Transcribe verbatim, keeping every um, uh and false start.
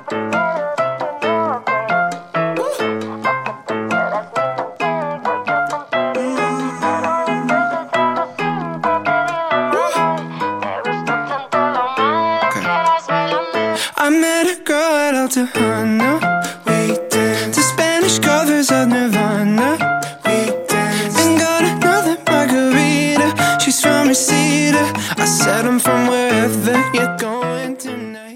I met a girl at El Tejano. We danced to Spanish covers of Nirvana. We danced and got another margarita. She's from Reseda. I said I'm from wherever you're going tonight.